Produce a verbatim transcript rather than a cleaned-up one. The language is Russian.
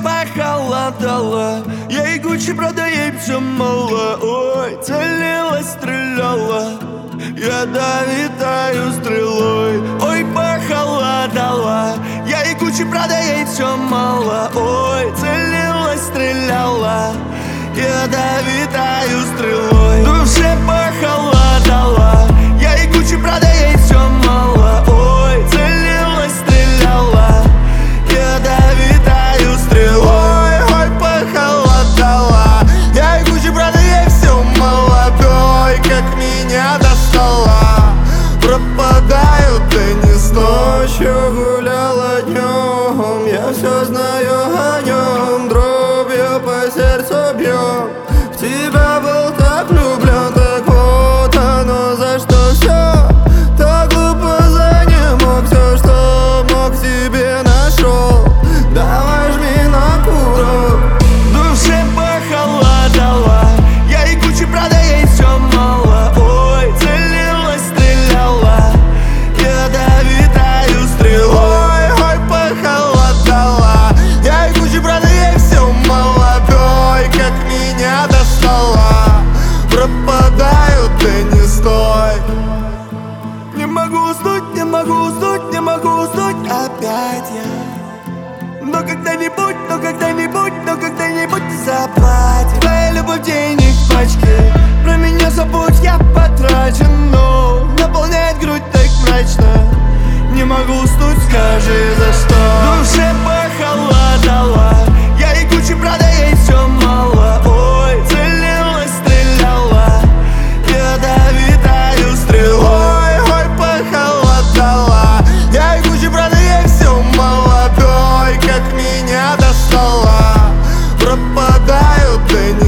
похолодало, ей Гуччи продаем все мало. Ой, целилась, стреляла, ядовитою стрелой. Ой, похолодало, ей Гуччи продаем все мало. Ой, целилась, стреляла, ядовитою стрелой. Душе похолодало, ей Гуччи продаем все мало. Ой, целилась, стреляла, ядовитою стрелой. Ой, похолодало, ей Гуччи продаем все мало. Ой, как меня достала, пропадаю теннис ночью, гуляла днем. Я все знаю о нем, дробью по сердцу бьем. В тебя был так влюблен, так вот оно за что все. Так глупо за не мог, все, что мог, себе нашел. Давай жми на курок. Душе похолодало, ей Гуччи продаем все мало. Ой, целилась, стреляла, ядовитою стрелой. Ой, ой, похолодало, ей Гуччи продаем все мало. Ой, как меня достала, пропадаю, ты не стой. Не могу уснуть, не могу уснуть, не могу уснуть опять я. Но когда-нибудь, но когда-нибудь, но когда-нибудь ты заплатишь. Твоя любовь денег в пачке, про меня забудь, я потрачен. Но наполняет грудь так мрачно, не могу уснуть, скажи за что. Душе похолодало, ей Гуччи продаем все мало. Ой, целилась, стреляла, ядовитою стрелой. Ой, ой, похолодало, ей Гуччи продаем все мало. Ой, как меня достала, пропадаю, ты не